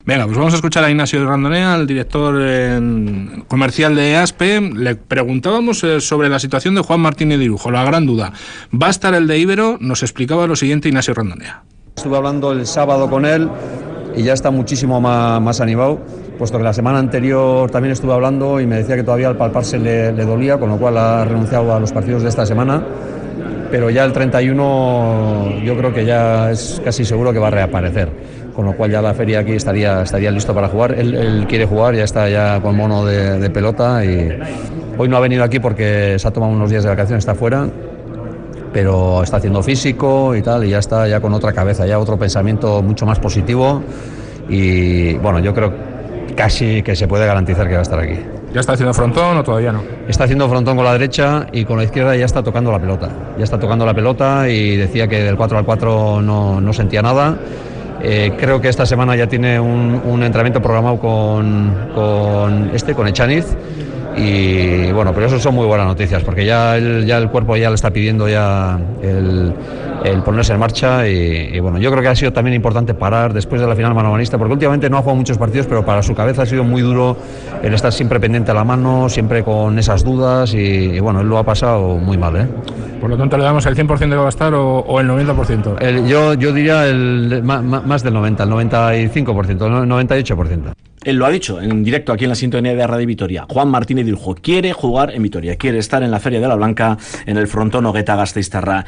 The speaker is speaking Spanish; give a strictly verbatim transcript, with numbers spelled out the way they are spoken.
Venga, pues vamos a escuchar a Ignacio Randonea, el director eh, comercial de ASPE. Le preguntábamos eh, sobre la situación de Juan Martínez Dirujo, la gran duda. ¿Va a estar el de Ibero? Nos explicaba lo siguiente Ignacio Randonea. Estuve hablando el sábado con él y ya está muchísimo más, más animado, puesto que la semana anterior también estuve hablando y me decía que todavía al palparse le, le dolía, con lo cual ha renunciado a los partidos de esta semana. Pero ya el treinta y uno yo creo que ya es casi seguro que va a reaparecer, con lo cual ya la feria aquí estaría, estaría listo para jugar. Él, él quiere jugar, ya está ya con mono de, de pelota y hoy no ha venido aquí porque se ha tomado unos días de vacaciones, está fuera, pero está haciendo físico y tal, y ya está ya con otra cabeza, ya otro pensamiento mucho más positivo y bueno, yo creo casi que se puede garantizar que va a estar aquí. ¿Ya está haciendo frontón o todavía no? Está haciendo frontón con la derecha y con la izquierda ya está tocando la pelota. Ya está tocando la pelota y decía que del cuatro al cuatro no, no sentía nada. Eh, creo que esta semana ya tiene un, un entrenamiento programado con, con este, con Echaniz. Y bueno, pero eso son muy buenas noticias, porque ya el, ya el cuerpo ya le está pidiendo ya el, el ponerse en marcha y, y bueno, yo creo que ha sido también importante parar después de la final manomanista, porque últimamente no ha jugado muchos partidos, pero para su cabeza ha sido muy duro el estar siempre pendiente a la mano, siempre con esas dudas y, y bueno, él lo ha pasado muy mal, ¿eh? Por lo tanto, ¿le damos el cien por ciento de que va a estar o, o el noventa por ciento? El, yo, yo diría el, más, más del noventa, el noventa y cinco por ciento, el noventa y ocho por ciento. Él lo ha dicho en directo aquí en la sintonía de Radio Vitoria. Juan Martínez Dirujo quiere jugar en Vitoria, quiere estar en la Feria de la Blanca en el frontón Ogueta Gasteiztarra.